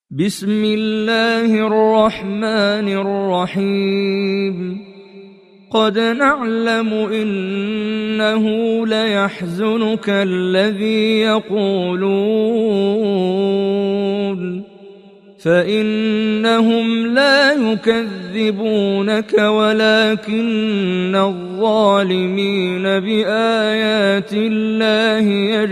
بسم الله الرحمن الرحيم قد نعلم إنه ليحزنك الذي يقولون فإنهم لا يكذبونك ولكن الظالمين بآيات الله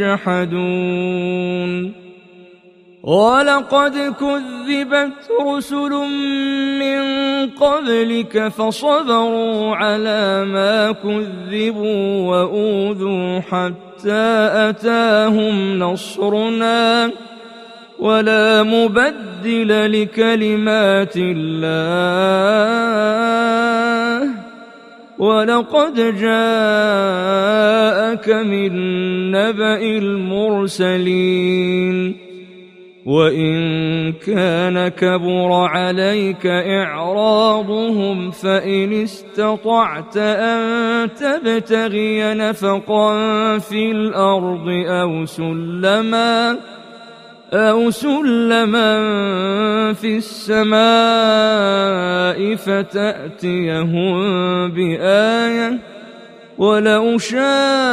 يجحدون ولقد كذبت رسل من قبلك فصبروا على ما كذبوا وأوذوا حتى أتاهم نصرنا ولا مبدل لكلمات الله ولقد جاءك من نبأ المرسلين وإن كان كبر عليك إعراضهم فإن استطعت أن تبتغي نفقا في الأرض أو سلما في السماء فتأتيهم بآية ولو شاء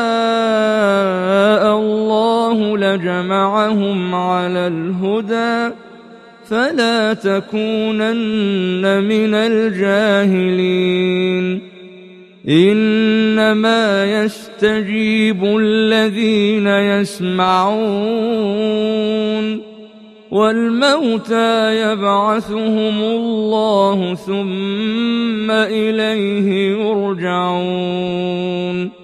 الله لجمعهم على الهدى فلا تكونن من الجاهلين إنما يستجيب الذين يسمعون والموتى يبعثهم الله ثم إليه يرجعون